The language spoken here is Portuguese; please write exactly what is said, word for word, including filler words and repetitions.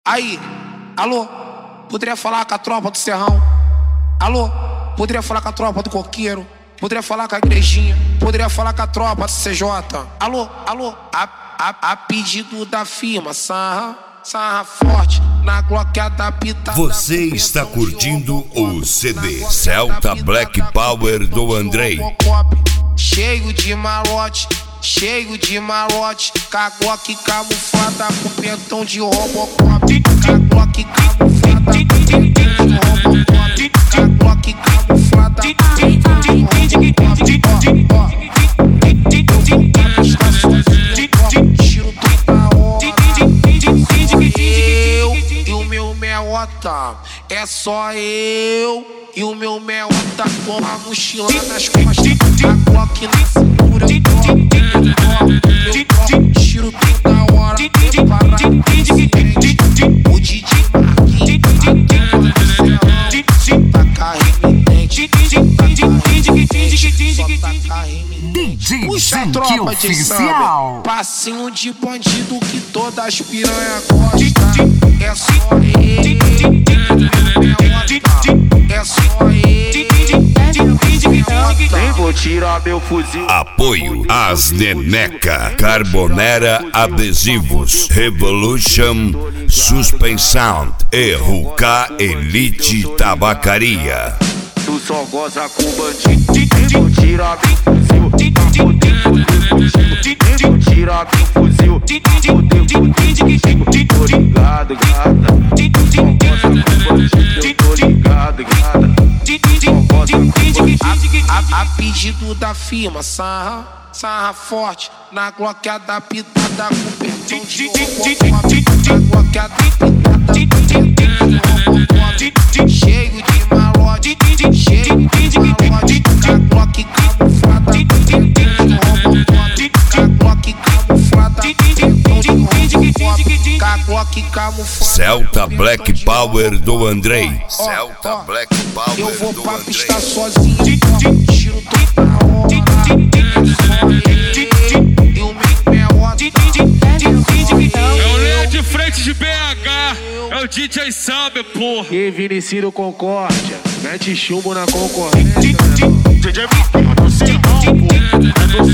Aí, alô, poderia falar com a tropa do Serrão? Alô, poderia falar com a tropa do Coqueiro? Poderia falar com a igrejinha? Poderia falar com a tropa do C J? Alô, alô, a, a, a pedido da firma, sarra, sarra forte, na gloqueada pitada. Você está curtindo o C D Celta Black Power do Andrei. Cheio de malote, cheio de malote, cagloque camuflada com pentão de Robocop. Cagloque camuflada com pentão de Robocop. Cagloque camuflada com pentão de Robocop. Está sozinho, tiro toda hora. Eu e o meu meota, é só eu e o meu meota com a mochila nas costas. A Glock na cintura, eu toco, eu toco, eu toco, tiro toda hora, para o D J Marquinhos, a turma do Serrão, taca remitente, taca remitente, só taca remitente. D J Puxa a Zenk tropa de Oficial. samba, passinho de bandido que todas as piranha gostam. É só ele, é só ele, nem vou tirar meu fuzil. Apoio às Neneca, Carbonera Adesivos, Revolution, Suspensão e Ruka Elite Tabacaria. Tu só goza com bandido, nem vou tirar meu fuzil pra poder foder contigo. Nem vou tirar meu fuzil pra poder foder contigo. Tô ligado, gata, tu só goza com bandido. Eu tô ligado, gata, tu só goza com bandido. A, a pedido da firma, sarra, sarra forte, na gloqueada pitada com pentão de Robocop. Na gloqueada pitada com pentão de Robocop. Cheio de malote, cheio de malote, cagloque camuflada com pentão de Robocop. Cagloque camuflada com pentão de Robocop. Cagloque camuflada. Celta Black Power do Andrei. Celta Black Power do Andrei. Eu vou pra pista sozinho, tiro toda hora. É só ele e o meu meota. É o Leão de frente de B H, é o D J Samba, porra. E Vinicius Concórdia, mete chumbo na concorrência. D J Marquinhos do Serrão, pô.